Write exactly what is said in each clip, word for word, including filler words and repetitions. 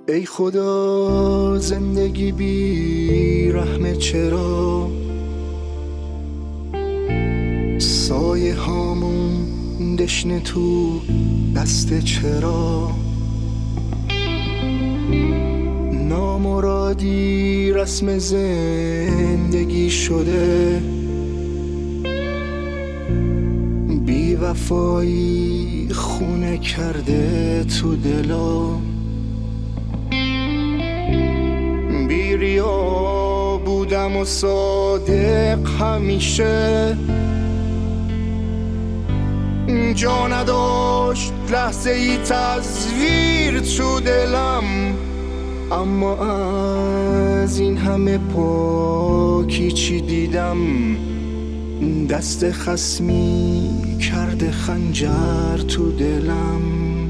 ای خدا زندگی بی رحمه چرا، سایه هامون دشنه تو دست چرا، نامرادی رسم زندگی شده، بی وفایی خونه کرده تو دلم، بی ریا بودم و صادق همیشه، جا نداشت لحظه ای تصویر تو دلم، اما از این همه پاکی چی دیدم، دست خصمی کرده خنجر تو دلم.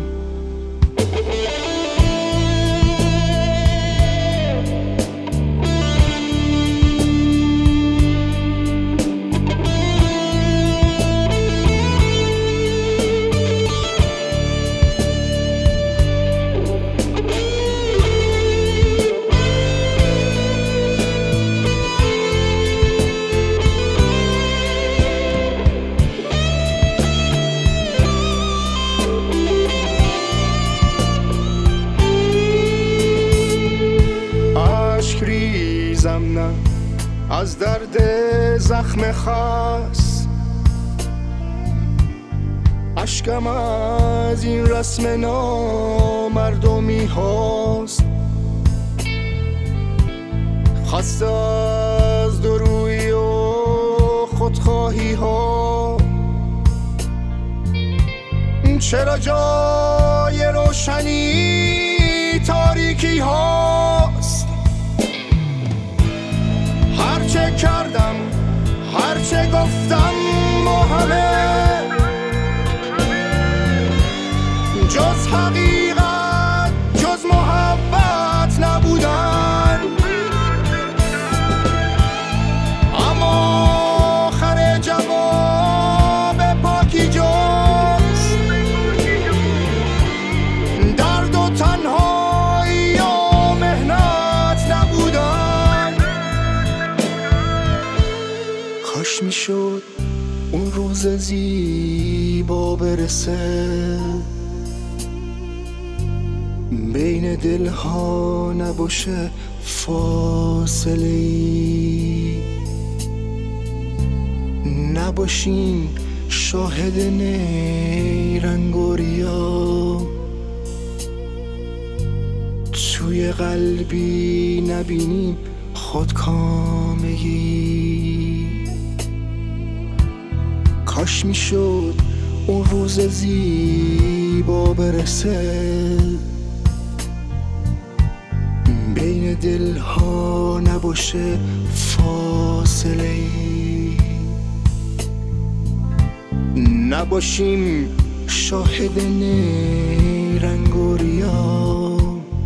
نه از درد زخم خاص، اشکم از این رسم نامردمی هاست، خسته از دورویی و خودخواهی ها، چرا جای روشنی تاریکی هاست، هرچه کردم هرچه گفتم با همه، جز حقیقت جز محبت نبودن، اما آخر جواب پاکی جز درد و تنهایی و مهنت نبودن. کاش میشد اون روز زیبا برسه، بین دلها نباشه فاصله ای، نباشیم شاهد نیرنگ و ریا، توی قلبی نبینیم خودکامگی. کاش میشد اون روز زیبا برسه، بین دلها نباشه فاصله ای، نباشیم شاهد نیرنگ و ریا،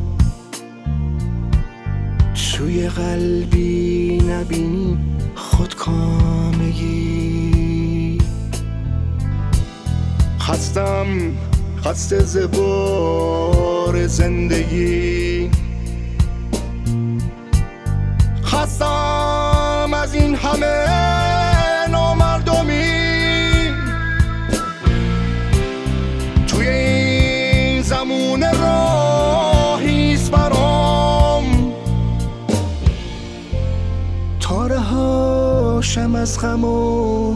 توی قلبی نبینیم خودکامگی. خستم خسته زبار زندگی، خستم از این همه نامردمی، توی این زمون راهیست برام، تا رهاشم از غم و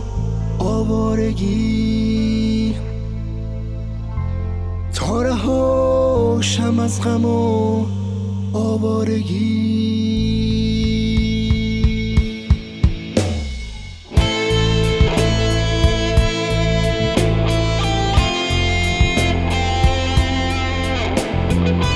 آوارگی، تا رهاشم از غم و آوارگی. We'll be right back.